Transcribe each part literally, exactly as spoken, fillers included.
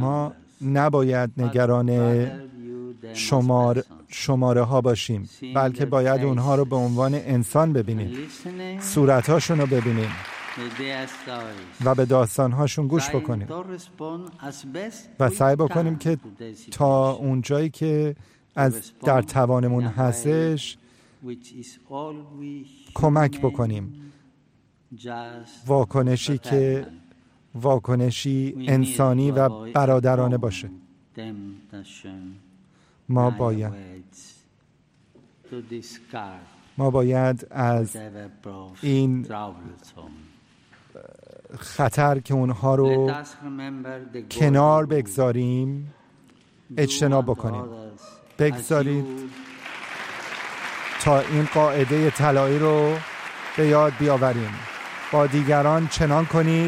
ما نباید نگران شمار شماره ها باشیم، بلکه باید اونها رو به عنوان انسان ببینیم، صورتهاشون رو ببینیم و به داستانهاشون گوش بکنیم و سعی بکنیم که تا اونجایی که از در توانمون هستش کمک بکنیم. واکنشی که واکنشی انسانی و برادرانه باشه. ما باید ما باید از این خطر که اونها رو کنار بگذاریم اجتناب بکنیم. بگذارید تا این قاعده طلایی رو به یاد بیاوریم. با دیگران چنان کنید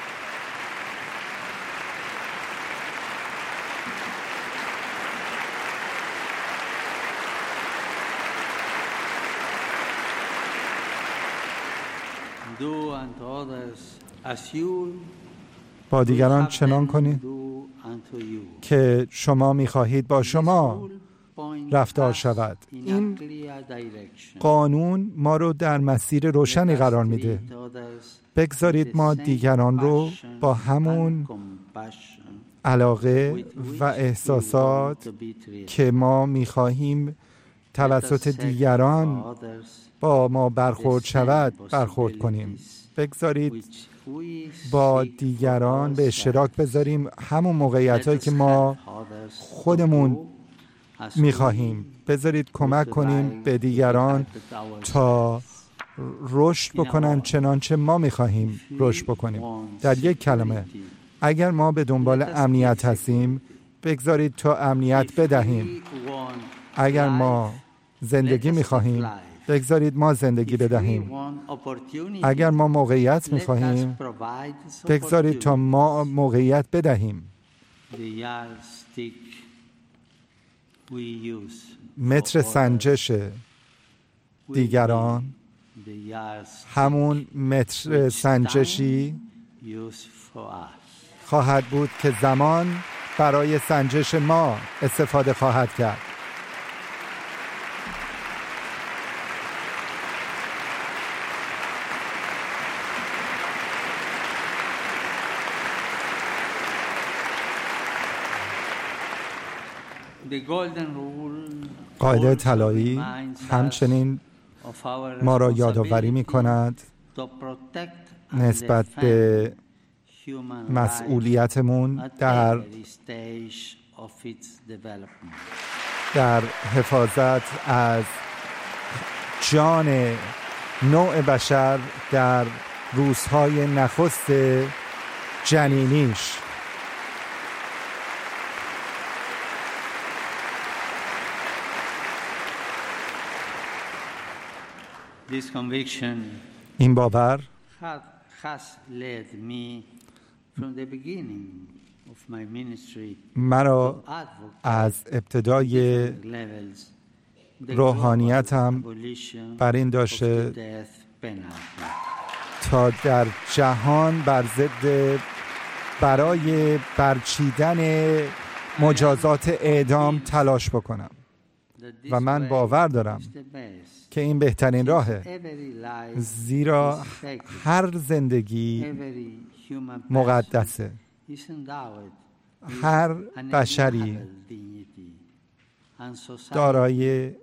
با دیگران چنان کنید که شما می‌خواهید با شما رفتار شود. این قانون ما رو در مسیر روشنی قرار میده. بگذارید ما دیگران رو با همون علاقه و احساسات که ما می‌خواهیم توسط دیگران با ما برخورد شود برخورد کنیم. بگذارید با دیگران به اشتراک بذاریم همون موقعیتایی که ما خودمون میخواهیم. بذارید کمک کنیم به دیگران تا رشد بکنن چنانچه ما میخواهیم رشد بکنیم. در یک کلمه، اگر ما به دنبال امنیت هستیم بگذارید تا امنیت بدهیم. اگر ما زندگی میخواهیم بگذارید ما زندگی بدهیم. اگر ما موقعیت میخواهیم بگذارید تا ما موقعیت بدهیم. متر سنجش دیگران همون متر سنجشی خواهد بود که زمان برای سنجش ما استفاده خواهد کرد. قاعده طلایی همچنین ما را یادآوری می کند نسبت به مسئولیتمون در در حفاظت از جان نوع بشر در روزهای نخست جنینیش. این باور مرا از ابتدای روحانیتم بر این داشته تا در جهان بر ضد برای برچیدن مجازات اعدام تلاش بکنم و من باور دارم که این بهترین راهه، زیرا هر زندگی مقدسه. هر بشری دارای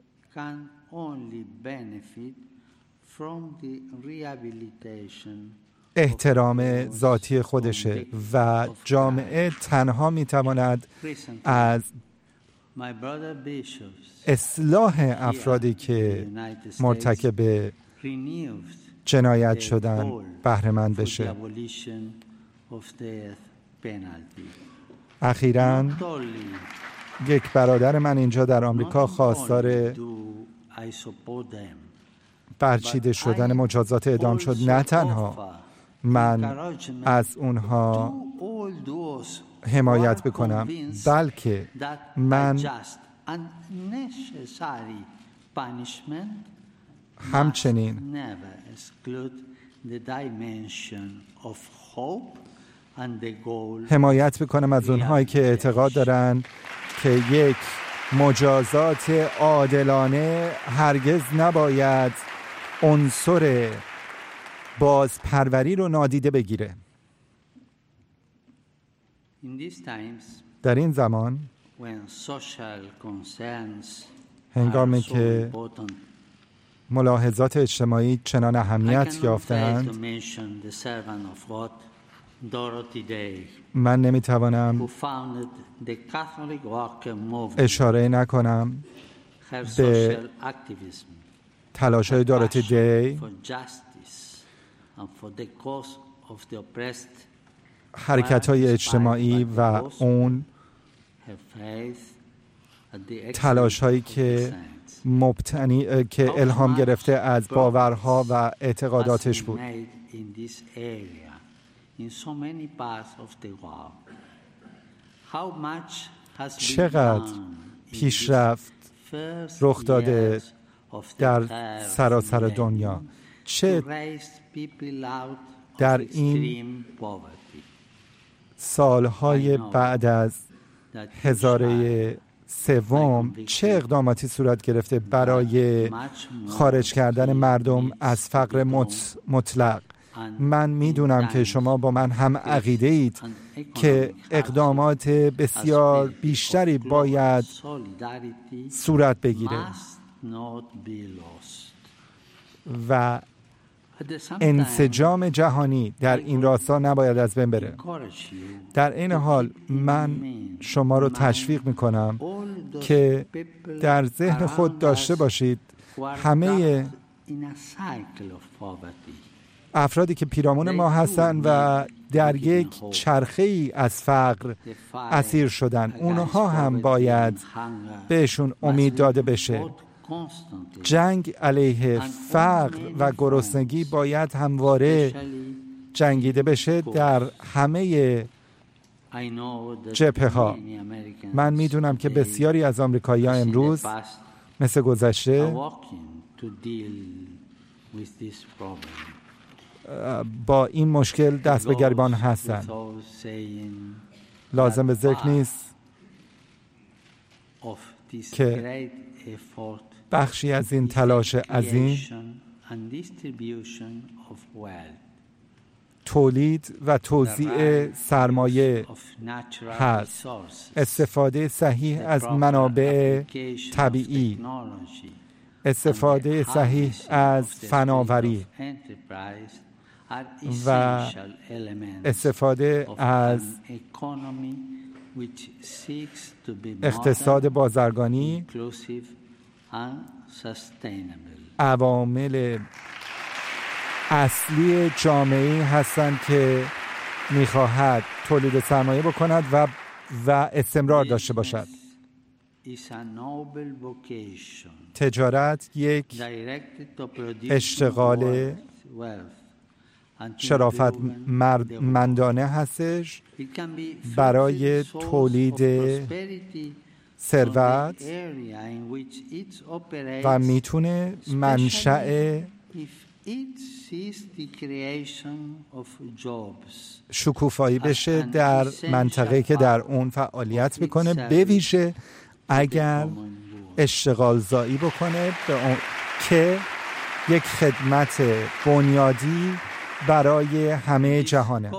احترام ذاتی خودشه و جامعه تنها میتواند از اصلاح افرادی که مرتکب جنایت شدن بهره مند بشه. اخیراً یک برادر من اینجا در آمریکا خواستار برچیده شدن مجازات اعدام شد. نه تنها من از اونها حمایت بکنم، بلکه من همچنین حمایت بکنم از اونهایی که اعتقاد دارن که یک مجازات عادلانه هرگز نباید عنصر بازپروری رو نادیده بگیره. در این زمان هنگامی که ملاحظات اجتماعی چنان اهمیت یافتند، من نمیتوانم اشاره نکنم به تلاش‌های داروتی دی، حرکت‌های اجتماعی و اون تلاش‌هایی که مبتنی که الهام گرفته از باورها و اعتقاداتش بود. چقدر پیشرفت رخ داده در سراسر دنیا، چه در این سالهای بعد از هزاره سوم چه اقداماتی صورت گرفته برای خارج کردن مردم از فقر مطلق. من میدونم که شما با من هم عقیده اید که اقدامات بسیار بیشتری باید صورت بگیره و انسجام جهانی در این راستا نباید از بین بره. در این حال من شما رو تشویق میکنم که در ذهن خود داشته باشید همه افرادی که پیرامون ما هستن و در یک چرخه‌ای از فقر اسیر شدن، اونها هم باید بهشون امید داده بشه. جنگ علیه فقر و گرسنگی باید همواره جنگیده بشه در همه جبهه ها. من میدونم که بسیاری از آمریکایی‌ها امروز مثل گذشته با این مشکل دست به گریبان هستن. لازم به ذکر نیست که بخشی از این تلاش عظیم تولید و توزیع سرمایه هست، استفاده صحیح از منابع طبیعی، استفاده صحیح از فناوری و استفاده از اقتصاد بازرگانی عوامل اصلی جامعه هستند که می‌خواهد تولید سرمایه بکند و و استمرار داشته باشد. تجارت یک اشتغال شرافت مندانه هستش برای تولید ثروت و میتونه منشأ شکوفایی بشه در منطقه‌ای که در اون فعالیت میکنه، به ویژه اگر اشتغال زایی بکنه به اون که یک خدمت بنیادی برای همه جهانه.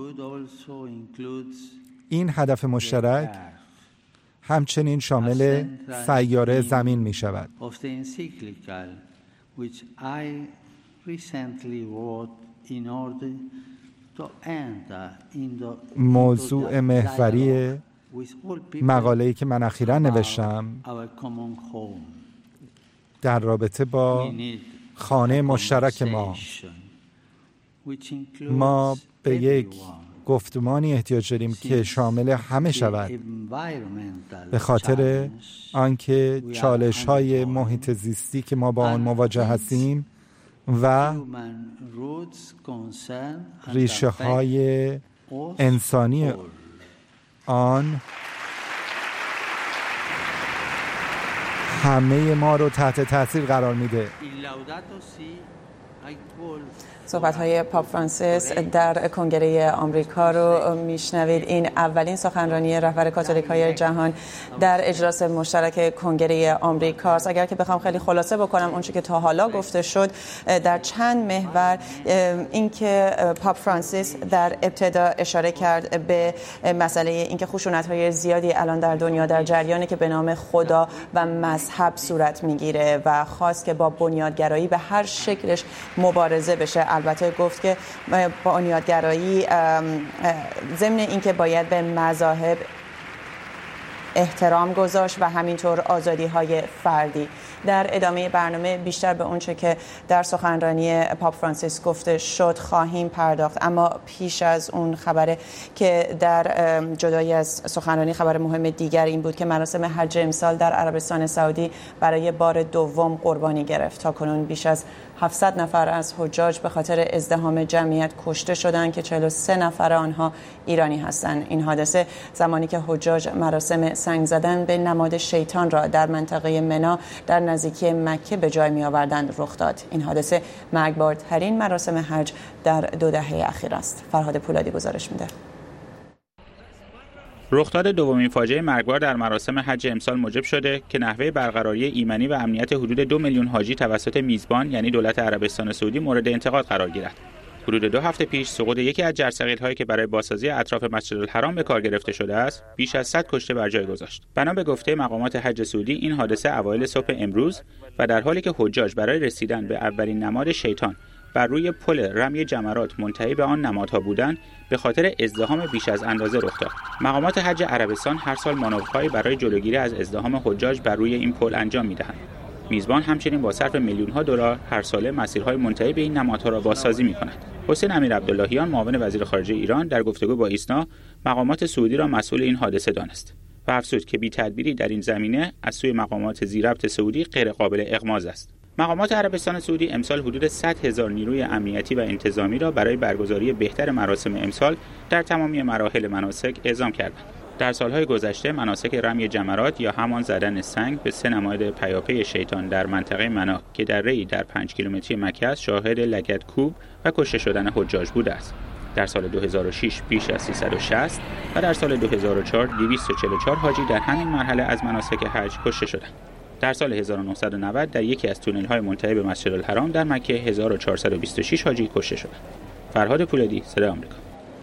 این هدف مشترک همچنین شامل سیاره زمین می شود. موضوع محوری مقاله‌ای که من اخیراً نوشتم در رابطه با خانه مشترک ما ما به یک گفتمانی احتیاج داریم که شامل همه شود، به خاطر آنکه چالش‌های محیط زیستی که ما با آن مواجه هستیم و ریشه‌های انسانی آن همه ما رو تحت تاثیر قرار میده. صحبت‌های پاپ فرانسیس در کنگره آمریکا رو میشنوید. این اولین سخنرانی رهبر کاتولیک‌های جهان در اجلاس مشترک کنگره آمریکاست. اگر که بخوام خیلی خلاصه بکنم اون چیزی که تا حالا گفته شد در چند محور، اینکه پاپ فرانسیس در ابتدا اشاره کرد به مسئله اینکه خشونت‌های زیادی الان در دنیا در جریانی که به نام خدا و مذهب صورت میگیره و خواست که با بنیادگرایی به هر شکلش مبارزه بشه. البته گفت که بنیادگرایی ضمن اینکه باید به مذاهب احترام گذاشت و همینطور آزادی‌های فردی. در ادامه برنامه بیشتر به اونچه که در سخنرانی پاپ فرانسیس گفته شد خواهیم پرداخت، اما پیش از اون خبره که در جدایی از سخنرانی خبر مهم دیگر این بود که مراسم حج امسال در عربستان سعودی برای بار دوم قربانی گرفت. تا کنون بیش از هفتصد نفر از حجاج به خاطر ازدحام جمعیت کشته شدند که چهل و سه نفر آنها ایرانی هستند. این حادثه زمانی که حجاج مراسم سنگ زدن به نماد شیطان را در منطقه منا در نزدیکی مکه به جای می آوردند رخ داد. این حادثه مرگبارترین مراسم حج در دو دهه اخیر است. فرهاد پولادی گزارش میده. رخداد دومین فاجعه مرگبار در مراسم حج امسال موجب شده که نحوه برقراری ایمنی و امنیت حدود دو میلیون حاجی توسط میزبان یعنی دولت عربستان سعودی مورد انتقاد قرار گیرد. حدود دو هفته پیش سقوط یکی از جرثقیل‌هایی که برای بازسازی اطراف مسجدالحرام به کار گرفته شده است، بیش از صد کشته بر جای گذاشت. بنا به گفته مقامات حج سعودی این حادثه اوایل صبح امروز و در حالی که حجاج برای رسیدن به اولین نماد شیطان بر روی پل رمی جمرات منتهی به آن نمادها بودند، به خاطر ازدحام بیش از اندازه رخ داد. مقامات حج عربستان هر سال مانورهایی برای جلوگیری از ازدحام حجاج بر روی این پل انجام می‌دهند. میزبان همچنین با صرف میلیون‌ها دلار هر ساله مسیرهای منتهی به این نمادها را بازسازی می‌کند. حسین امیرعبداللهیان معاون وزیر خارجه ایران در گفتگو با ایسنا مقامات سعودی را مسئول این حادثه دانست و افزود که بی‌تدبیری در این زمینه از سوی مقامات ذی‌ربط سعودی غیرقابل اغماض است. مقامات عربستان سعودی امسال حدود صد هزار نیروی امنیتی و انتظامی را برای برگزاری بهتر مراسم امسال در تمامی مراحل مناسک اعزام کردند. در سالهای گذشته مناسک رمی جمرات یا همان زدن سنگ به سه نماد پیاپی شیطان در منطقه منا که در ری در پنج کیلومتری مکه است شاهد لگدکوب و کشته شدن حجاج بوده است. در سال دو هزار و شش بیش از سیصد و شصت و در سال دو هزار و چهار دویست و چهل و چهار حاجی در همین مرحله از مناسک حج کشته شدند. در سال هزار و نهصد و نود در یکی از تونل‌های منتهی به مسجدالحرام در مکه هزار و چهارصد و بیست و شش حاجی کشته شدند. فرهاد پولادی، صدای آمریکا.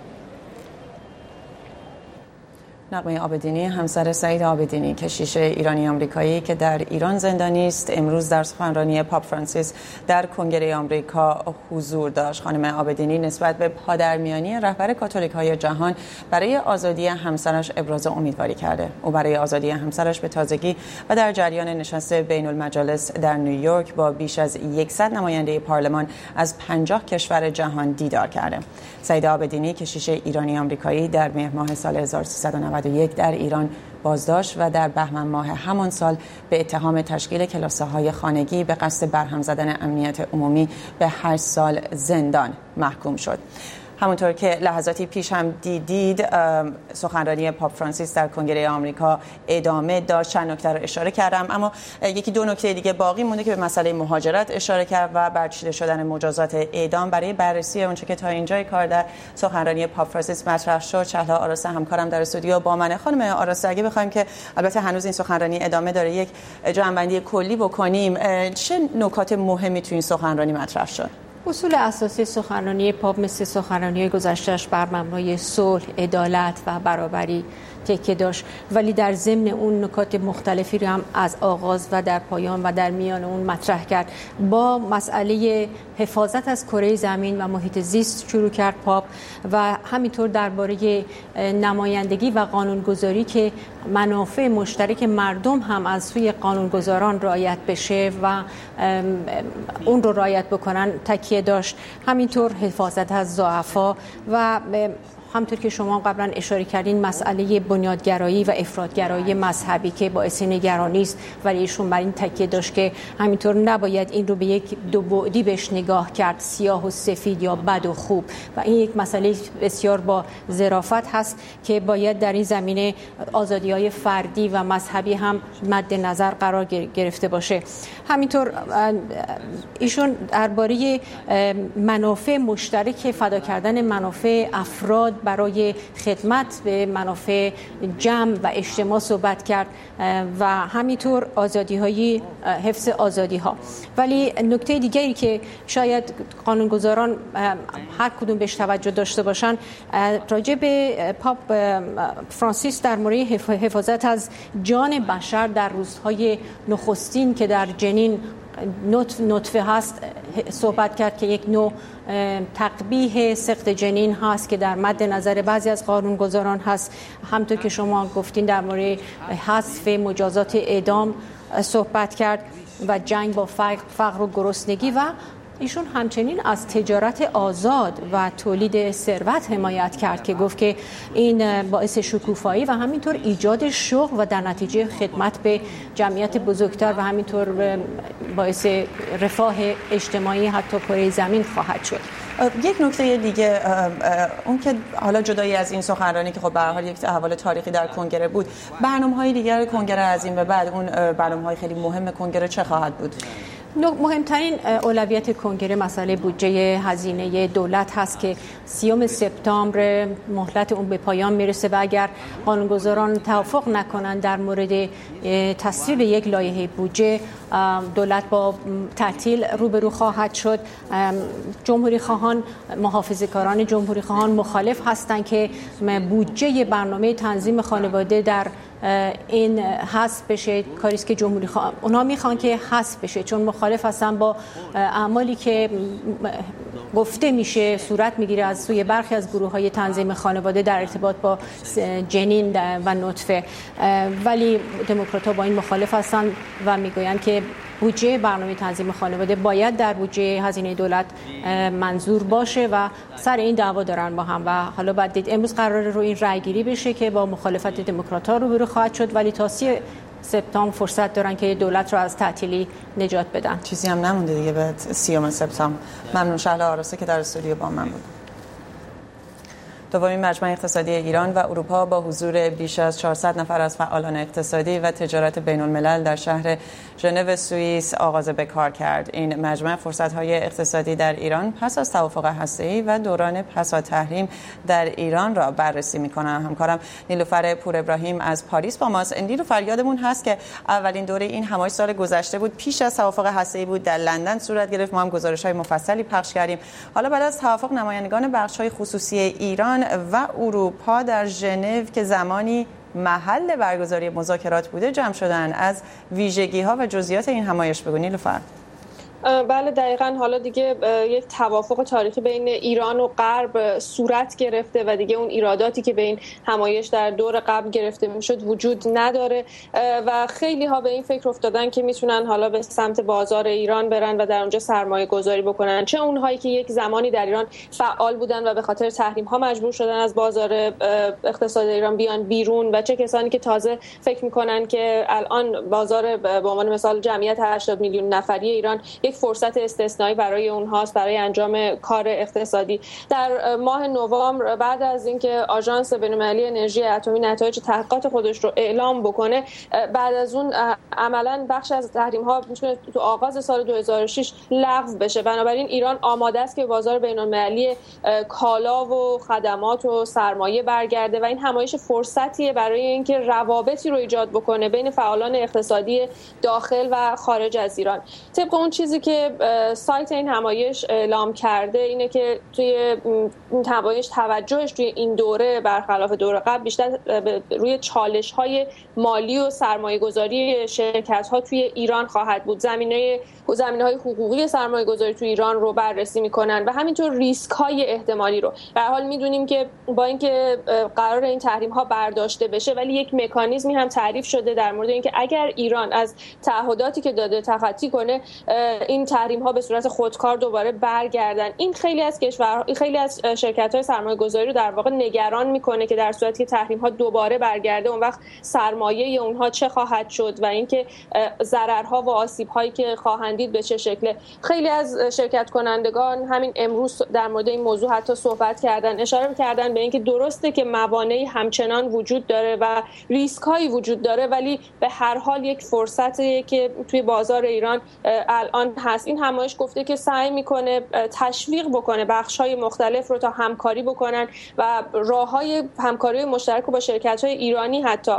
نغمه عابدینی، همسر سعید عابدینی کشیش ایرانی آمریکایی که در ایران زندانی است، امروز در سخنرانی پاپ فرانسیس در کنگره آمریکا حضور داشت. خانم عابدینی نسبت به پادرمیانی رهبر کاتولیک‌های جهان برای آزادی همسرش ابراز امیدواری کرده. او برای آزادی همسرش به تازگی و در جریان نشست بین المجالس در نیویورک با بیش از صد نماینده پارلمان از پنجاه کشور جهان دیدار کرده. سعید عابدینی کشیش ایرانی آمریکایی در مهر ماه سال هزار و سیصد و نود و یک در ایران بازداشت و در بهمن ماه همان سال به اتهام تشکیل کلاسه‌های خانگی به قصد برهم زدن امنیت عمومی به هشت سال زندان محکوم شد. همونطور که لحظاتی پیش هم دیدید سخنرانی پاپ فرانسیس در کنگره آمریکا ادامه داشت. چند نکته رو اشاره کردم، اما یکی دو نکته دیگه باقی مونده که به مسئله مهاجرت اشاره کرد و برچیده شدن مجازات اعدام. برای بررسی اونچه که تا اینجای کار در سخنرانی پاپ فرانسیس مطرح شد، شهلا آراسته همکارم در استودیو با منه. خانم آراسته، اگه بخوایم که البته هنوز این سخنرانی ادامه داره یک جمع‌بندی کلی بکنیم، چه نکات مهمی تو این سخنرانی مطرح شد؟ اصول اساسی سخنرانی پاپ مثل سخنرانی گذشته‌اش بر مبنای صلح، عدالت و برابری تکیه داشت، ولی در ضمن اون نکات مختلفی رو هم از آغاز و در پایان و در میان اون مطرح کرد. با مسئله حفاظت از کره زمین و محیط زیست شروع کرد پاپ و همینطور درباره نمایندگی و قانونگذاری که منافع مشترک مردم هم از سوی قانونگذاران رعایت بشه و اون رو رعایت بکنن تاکید داشت. همینطور حفاظت از ضعفا و همونطور که شما قبلا اشاره کردین مسئله بنیادگرایی و افراطگرایی مذهبی که باعث نگرانی است، ولی ایشون بر این تاکید داشت که همینطور نباید این رو به یک دو بعدی بهش نگاه کرد، سیاه و سفید یا بد و خوب، و این یک مسئله بسیار با ظرافت هست که باید در این زمینه آزادی‌های فردی و مذهبی هم مد نظر قرار گرفته باشه. همینطور ایشون درباره منافع مشترک، فدا کردن منافع افراد برای خدمت به منافع جمع و اجتماع صحبت کرد و همینطور آزادی‌های حفظ آزادی‌ها. ولی نکته دیگری که شاید قانونگذاران هر کدوم بهش توجه داشته باشن راجع به پاپ فرانسیس در مورد حفاظت از جان بشر در روزهای نخستین که در جنین نطفه هست صحبت کرد که یک نوع تقبیح سقط جنین هست که در مد نظر بعضی از قانونگذاران هست. همونطور که شما گفتین در مورد حذف مجازات اعدام صحبت کرد و جنگ با فقر و گرسنگی، و ایشون همچنین از تجارت آزاد و تولید ثروت حمایت کرد که گفت که این باعث شکوفایی و همینطور ایجاد شغل و در نتیجه خدمت به جمعیت بزرگتر و همینطور باعث رفاه اجتماعی حتی کره زمین خواهد شد. یک نکته دیگه، اون که حالا جدایی از این سخنرانی که خب به هر حال یک تحول تاریخی در کنگره بود، برنامه‌های دیگر کنگره از این به بعد، اون برنامه‌های خیلی مهم کنگره چه خواهد بود؟ مهمترین اولویت کنگره مسئله بودجه هزینه دولت هست که سیوم سپتامبر مهلت اون به پایان میرسه و اگر قانونگذاران توافق نکنند در مورد تصویب یک لایحه بودجه، دولت با تعطیل روبرو خواهد شد. جمهوری خواهان، محافظه‌کاران جمهوری خواهان مخالف هستند که بودجه برنامه تنظیم خانواده در این حذف بشه، کاری است که جمهوری خواهان اونا میخوان که حذف بشه، چون مخالف هستن با اعمالی که گفته میشه صورت میگیره از سوی برخی از گروه‌های تنظیم خانواده در ارتباط با جنین و نطفه. ولی دموکرات‌ها با این مخالف هستن و میگویند که بودجه برنامه تنظیم خانواده باید در بودجه هزینه دولت منظور باشه و سر این دعوا دارن با هم. و حالا بعد دید امروز قراره رو این رأیگیری بشه که با مخالفت دموکرات‌ها روبرو خواهد شد، ولی تا سی سپتامبر فرصت دارن که دولت رو از تعطیلی نجات بدن. چیزی هم نمونده دیگه به سیوم سپتامبر. ممنون شهلا آراسته که در استودیو با من بود. دومین مجمع اقتصادی ایران و اروپا با حضور بیش از چهارصد نفر از فعالان اقتصادی و تجارت بین الملل در شهر ژنو سوئیس آغاز به کار کرد. این مجمع فرصت‌های اقتصادی در ایران پس از توافق هسته‌ای و دوران پس از تحریم در ایران را بررسی می‌کنند. همکارم نیلوفر پور ابراهیم از پاریس با ماست. نیلوفر، یادمون هست که اولین دوره این همایش سال گذشته بود، پیش از توافق هسته‌ای بود، در لندن صورت گرفت. ما هم گزارش‌های مفصلی پخش کردیم. حالا بعد از توافق نمایندگان بخش‌های خصوصی ایران و اروپا در ژنو که زمانی محل برگزاری مذاکرات بوده جمع شدن. از ویژگی‌ها و جزئیات این همایش بگو نیلوفر. بله دقیقاً، حالا دیگه یک توافق تاریخی بین ایران و غرب صورت گرفته و دیگه اون ایراداتی که به این همایش در دور قبل گرفته میشد وجود نداره و خیلی ها به این فکر افتادن که میتونن حالا به سمت بازار ایران برن و در اونجا سرمایه گذاری بکنن، چه اونهایی که یک زمانی در ایران فعال بودن و به خاطر تحریم ها مجبور شدن از بازار اقتصاد ایران بیان بیرون، و چه کسانی که تازه فکر میکنن که الان بازار به عنوان مثال جمعیت هشتاد میلیون نفری ایران فرصت استثنایی برای اونهاست برای انجام کار اقتصادی. در ماه نوامبر بعد از اینکه آژانس بین‌المللی انرژی اتمی نتایج تحقیقات خودش رو اعلام بکنه، بعد از اون عملاً بخش از تحریم ها میتونه تو آغاز سال دو هزار و شش لغو بشه. بنابراین ایران آماده است که بازار بین‌المللی کالا و خدمات و سرمایه برگرده و این همایش فرصتیه برای اینکه روابطی رو ایجاد بکنه بین فعالان اقتصادی داخل و خارج از ایران. طبق اون چیزی که سایت این همایش اعلام کرده اینه که توی این همایش توجهش توی این دوره برخلاف دوره قبل بیشتر روی چالش‌های مالی و سرمایه‌گذاری شرکت‌ها توی ایران خواهد بود. زمینه زمینه‌های حقوقی سرمایه‌گذاری توی ایران رو بررسی می‌کنن و همینطور ریسک‌های احتمالی رو. به هر حال می‌دونیم که با اینکه قرار این تحریم‌ها برداشته بشه، ولی یک مکانیزمی هم تعریف شده در مورد اینکه اگر ایران از تعهداتی که داده تخطی کنه، این تحریم ها به صورت خودکار دوباره برگردن. این خیلی از کشور خیلی از شرکت های سرمایه گذاری رو در واقع نگران میکنه که در صورتی که تحریم ها دوباره برگرده اون وقت سرمایه اونها چه خواهد شد و اینکه ضررها و آسیب هایی که خواهند دید به چه شکله. خیلی از شرکت کنندگان همین امروز در مورد این موضوع حتی صحبت کردن، اشاره کردن به اینکه درسته که موانعی همچنان وجود داره و ریسک هایی وجود داره، ولی به هر حال یک فرصتیه که توی بازار ایران الان هست. این همایش گفته که سعی میکنه تشویق بکنه بخش‌های مختلف رو تا همکاری بکنن و راه‌های همکاری مشترک رو با شرکت‌های ایرانی حتی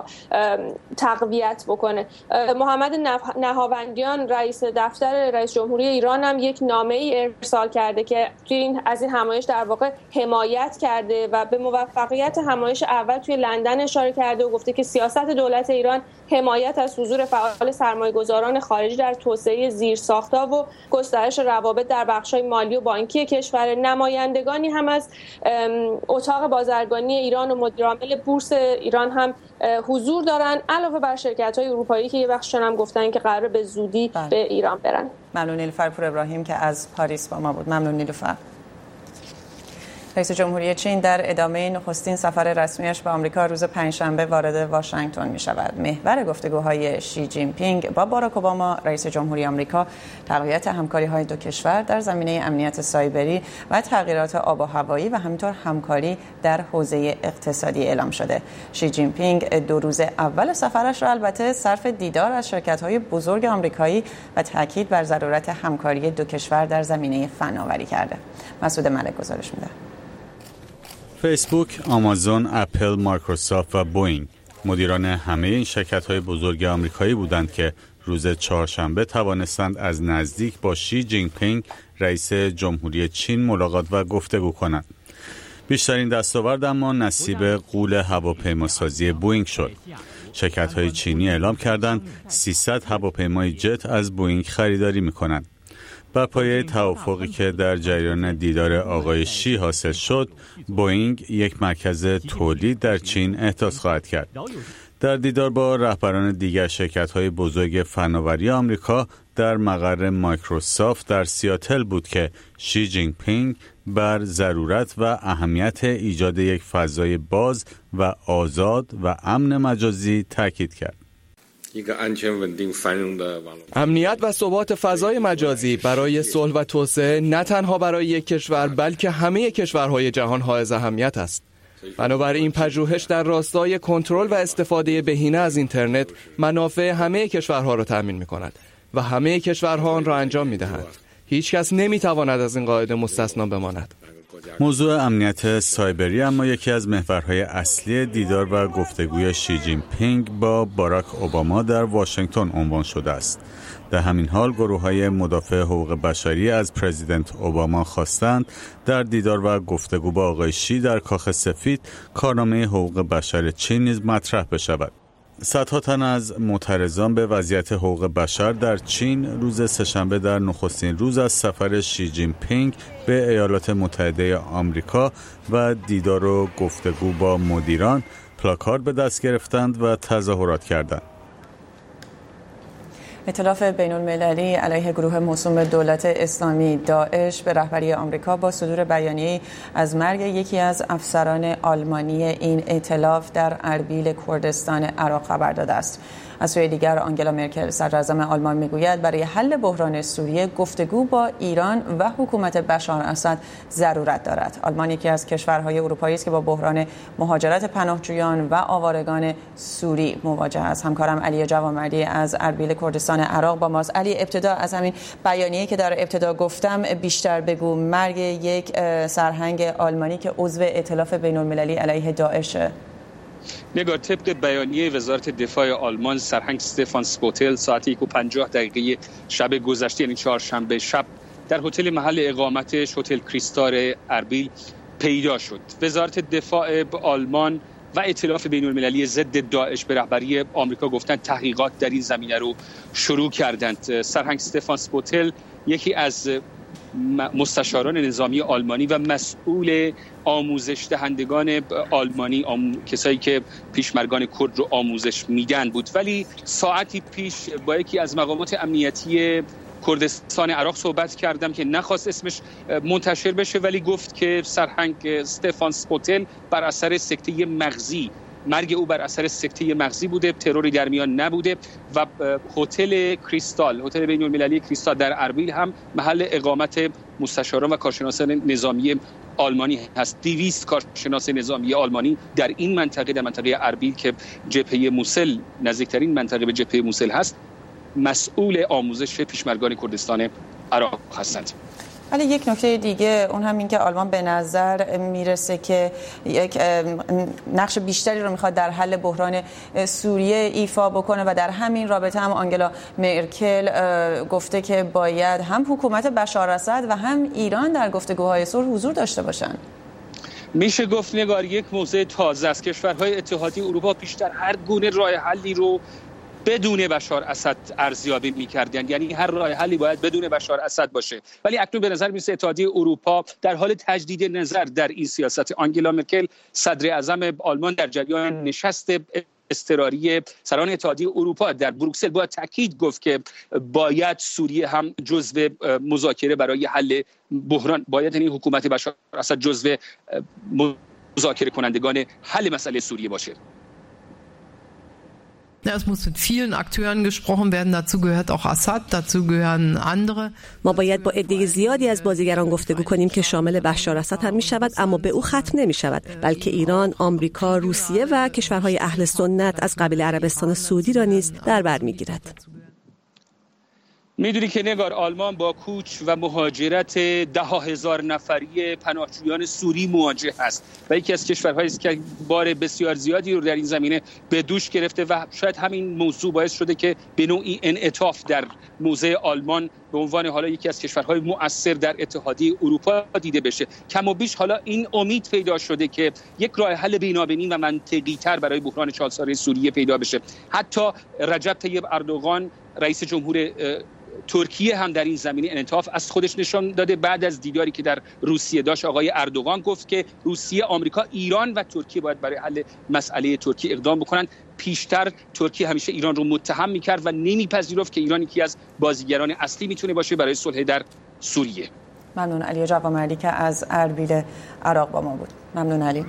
تقویت بکنه. محمد نهاوندیان رئیس دفتر رئیس جمهوری ایران هم یک نامه‌ای ارسال کرده که توی این از این همایش در واقع حمایت کرده و به موفقیت همایش اول توی لندن اشاره کرده و گفته که سیاست دولت ایران حمایت از حضور فعال سرمایه‌گذاران خارجی در توسعه زیرساخت‌ها و گسترش روابط در بخش‌های مالی و بانکی کشور. نمایندگانی هم از اتاق بازرگانی ایران و مدیرعامل بورس ایران هم حضور دارن، علاوه بر شرکت‌های اروپایی که یه بخششون هم گفتن که قراره به زودی بله. به ایران برن. ممنون نیلوفر پور ابراهیم که از پاریس با ما بود. ممنون نیلوفر. رئیس جمهوری چین در ادامه نخستین سفر رسمیش به آمریکا روز پنجشنبه وارد واشنگتن می شود. محور گفتگوهای شی جین پینگ با باراک اوباما رئیس جمهوری آمریکا تقویت همکاری‌های دو کشور در زمینه امنیت سایبری و تغییرات آب و هوایی و همینطور همکاری در حوزه اقتصادی اعلام شده. شی جین پینگ دو روز اول سفرش را البته صرف دیدار از شرکت‌های بزرگ آمریکایی و تاکید بر ضرورت همکاری دو کشور در زمینه فناوری کرده. مسعود ملک گزارش می‌دهد. فیسبوک، آمازون، اپل، مایکروسافت و بوئینگ مدیران همه این شرکت‌های بزرگ آمریکایی بودند که روز چهارشنبه توانستند از نزدیک با شی جین پینگ رئیس جمهوری چین ملاقات و گفتگو کنند. بیشترین دستاورد اما نصیب غول هواپیماسازی بوئینگ شد. شرکت‌های چینی اعلام کردند سیصد هواپیمای جت از بوئینگ خریداری می‌کنند. بر پایه توافقی که در جریان دیدار آقای شی حاصل شد، بوئینگ یک مرکز تولید در چین احداث خواهد کرد. در دیدار با رهبران دیگر شرکت‌های بزرگ فناوری آمریکا در مقر مایکروسافت در سیاتل بود که شی جین پینگ بر ضرورت و اهمیت ایجاد یک فضای باز و آزاد و امن مجازی تاکید کرد. امنیت و ثبات فضای مجازی برای صلح و توسعه نه تنها برای یک کشور بلکه همه کشورهای جهان حائز اهمیت است. بنابراین این پژوهش در راستای کنترل و استفاده بهینه از اینترنت منافع همه کشورها را تضمین می‌کند و همه کشورها آن را انجام می‌دهند. هیچ کس نمی‌تواند از این قاعده مستثنا بماند. موضوع امنیت سایبری اما یکی از محورهای اصلی دیدار و گفتگوی شی جین پینگ با باراک اوباما در واشنگتن عنوان شده است. در همین حال گروه‌های مدافع حقوق بشری از پرزیدنت اوباما خواستند در دیدار و گفتگو با آقای شی در کاخ سفید کارنامه حقوق بشر چین نیز مطرح بشود. صدها تن از معترضان به وضعیت حقوق بشر در چین روز سه‌شنبه در نخستین روز از سفر شی جین پینگ به ایالات متحده آمریکا و دیدار و گفتگو با مدیران پلاکارد به دست گرفتند و تظاهرات کردند. ائتلاف بین‌المللی علیه گروه موسوم به دولت اسلامی داعش به رهبری آمریکا با صدور بیانیه‌ای از مرگ یکی از افسران آلمانی این ائتلاف در اربیل کردستان عراق خبر داده است. از سوی دیگر آنگلا مرکل صدراعظم آلمان میگوید برای حل بحران سوریه گفتگو با ایران و حکومت بشار اسد ضرورت دارد. آلمان یکی از کشورهای اروپایی است که با بحران مهاجرت پناهجویان و آوارگان سوری مواجه است. همکارم علی جوانمردی از اربیل کردستان عراق با ماست. علی، ابتدا از همین بیانیه‌ای که در ابتدا گفتم بیشتر بگو. مرگ یک سرهنگ آلمانی که عضو ائتلاف بین‌المللی علیه داعشه. نگار، طبق بیانیه وزارت دفاع آلمان، سرهنگ استفان سپوتل ساعت یک و پنجاه دقیقه شب گذشته یعنی چهارشنبه شب در هتل محل اقامتش هتل کریستار اربیل پیدا شد. وزارت دفاع آلمان و ائتلاف بین‌المللی ضد داعش به رهبری آمریکا گفتند تحقیقات در این زمینه رو شروع کردند. سرهنگ استفان سپوتل یکی از مستشاران نظامی آلمانی و مسئول آموزش دهندگان آلمانی، آم... کسایی که پیشمرگان کرد رو آموزش میدن بود، ولی ساعتی پیش با یکی از مقامات امنیتی کردستان عراق صحبت کردم که نخواست اسمش منتشر بشه، ولی گفت که سرهنگ استفان سپوتل بر اثر سکته مغزی مرگ او بر اثر سکته مغزی بوده، تروری در میان نبوده. و هتل کریستال، هتل بین المللی کریستال در اربیل هم محل اقامت مستشاران و کارشناسان نظامی آلمانی هست. دویست کارشناس نظامی آلمانی در این منطقه، در منطقه اربیل که جبهه موسل نزدیکترین منطقه به جبهه موسل هست، مسئول آموزش پیشمرگان کردستان عراق هستند. ولی یک نکته دیگه اون هم این که آلمان به نظر میرسه که یک نقش بیشتری رو میخواد در حل بحران سوریه ایفا بکنه و در همین رابطه هم آنگلا مرکل گفته که باید هم حکومت بشار اسد و هم ایران در گفتگوهای صلح حضور داشته باشن. میشه گفت نگار یک موضوع تازه است. کشورهای اتحادیه اروپا پیشتر هر گونه راه حلی رو بدون بشار اسد ارزیابی می‌کردند، یعنی هر راه حلی باید بدون بشار اسد باشه، ولی اکنون به نظر می‌رسه اتحادیه اروپا در حال تجدید نظر در این سیاست. آنگلا مرکل صدر اعظم آلمان در جریان نشست اضطراری سران اتحادیه اروپا در بروکسل با تاکید گفت که باید سوریه هم جزو مذاکره برای حل بحران، باید این حکومت بشار اسد جزو مذاکره کنندگان حل مسئله سوریه باشه. Es muss mit vielen Akteuren gesprochen werden, dazu gehört auch Assad, dazu gehören andere. ما باید با عده زیادی از بازیگران گفتگو کنیم که شامل بشار اسد هم می شود، اما به او ختم نمی شود، بلکه ایران، آمریکا، روسیه و کشورهای اهل سنت از قبیل عربستان سعودی را نیز در بر می گیرد. میدونی که نگار، آلمان با کوچ و مهاجرت ده ها هزار نفری پناهجویان سوری مواجه است و یکی از کشورهایی است که بار بسیار زیادی رو در این زمینه به دوش گرفته و شاید همین موضوع باعث شده که به نوعی انعطاف در موضع آلمان به عنوان حالا یکی از کشورهای مؤثر در اتحادیه اروپا دیده بشه. کم و بیش حالا این امید پیدا شده که یک راه حل بینابینی و منطقی تر برای بحران چهار ساله سوریه پیدا بشه. حتی رجب طیب اردوغان رئیس جمهور ترکیه هم در این زمینه انعطاف از خودش نشان داده. بعد از دیداری که در روسیه داشت، آقای اردوغان گفت که روسیه، آمریکا، ایران و ترکیه باید برای حل مسئله ترکیه اقدام بکنن. پیشتر ترکیه همیشه ایران رو متهم میکرد و نمیپذیرفت که ایران یکی از بازیگران اصلی میتونه باشه برای صلح در سوریه. ممنون. علی جوامردی که از اربیل عراق با ما بود. ممنون علی.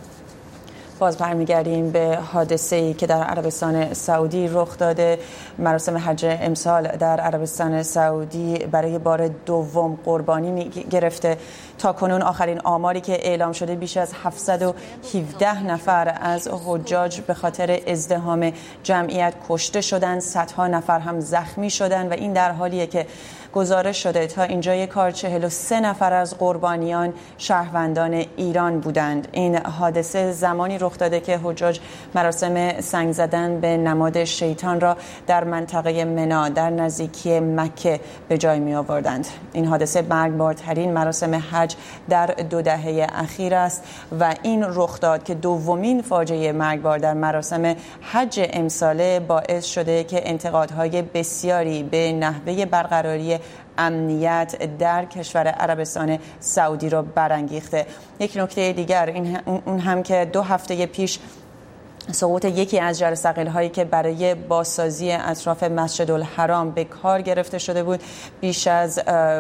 باز برمیگردیم به حادثه‌ای که در عربستان سعودی رخ داده. مراسم حج امسال در عربستان سعودی برای بار دوم قربانی گرفته. تا کنون آخرین آماری که اعلام شده بیش از هفتصد و هفده نفر از حجاج به خاطر ازدحام جمعیت کشته شدند، صدها نفر هم زخمی شدند و این در حالیه که گزارش شده تا اینجای کار چهل و سه نفر از قربانیان شهروندان ایران بودند. این حادثه زمانی رخ داده که حجاج مراسم سنگ زدن به نماد شیطان را در منطقه منا در نزدیکی مکه به جای می آوردند. این حادثه مرگبارترین مراسم حج در دو دهه اخیر است و این رخ داد که دومین فاجعه مرگبار در مراسم حج امساله باعث شده که انتقادهای بسیاری به نحوه برقراری امنیت در کشور عربستان سعودی را برانگیخته. یک نکته دیگر این اون هم که دو هفته پیش سقوط یکی از جرثقیل‌هایی که برای بازسازی اطراف مسجد الحرام به کار گرفته شده بود بیش از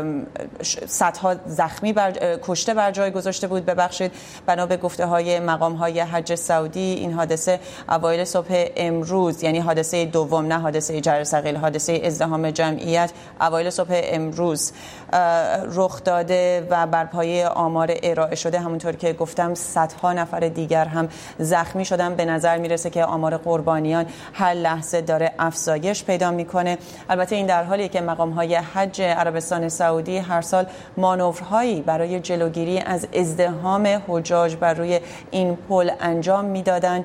صدها زخمی بر کشته بر جای گذاشته بود. ببخشید، بنا به گفته‌های مقام‌های حج سعودی این حادثه اوایل صبح امروز، یعنی حادثه دوم، نه حادثه جرثقیل، حادثه ازدحام جمعیت اوایل صبح امروز رخ داده و بر پایه آمار ارائه شده همونطور که گفتم صدها نفر دیگر هم زخمی شدن. به نظر میرسه که آمار قربانیان هر لحظه داره افزایش پیدا میکنه. البته این در حالیه که مقام‌های حج عربستان سعودی هر سال مانورهایی برای جلوگیری از ازدحام حجاج بر روی این پل انجام میدادن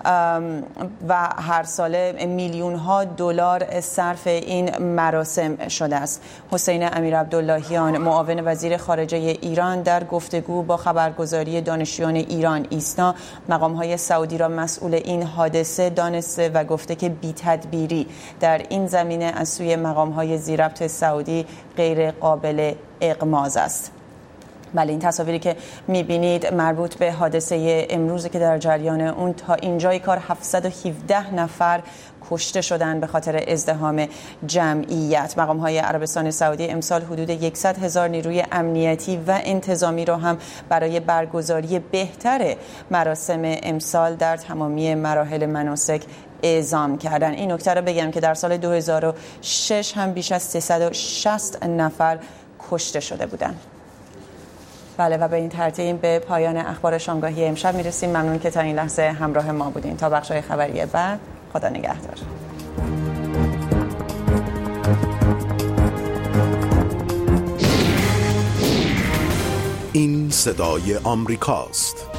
و هر ساله میلیون ها دلار صرف این مراسم شده است. حسین امیر عبداللهیان، معاون وزیر خارجه ایران، در گفتگو با خبرگزاری دانشجویان ایران ایسنا مقام‌های سعودی را مسئول این حادثه دانسته و گفته که بی‌تدبیری در این زمینه از سوی مقام‌های ذی‌ربط سعودی غیر قابل اغماض است. بله، این تصاویری که می‌بینید مربوط به حادثه امروز که در جریان اون تا اینجای کار هفتصد و هفده نفر کشته شدن به خاطر ازدحام جمعیت. مقام‌های عربستان سعودی امسال حدود صد هزار نیروی امنیتی و انتظامی رو هم برای برگزاری بهتر مراسم امسال در تمامی مراحل مناسک اعزام کردن. این نکته رو بگم که در سال دو هزار و شش هم بیش از سیصد و شصت نفر کشته شده بودند. بله، و به این ترتیب به پایان اخبار شامگاهی امشب میرسیم. ممنون که تا این لحظه همراه ما بودین. تا بخش‌های خبری بعد، خدا نگهدار. این صدای آمریکاست.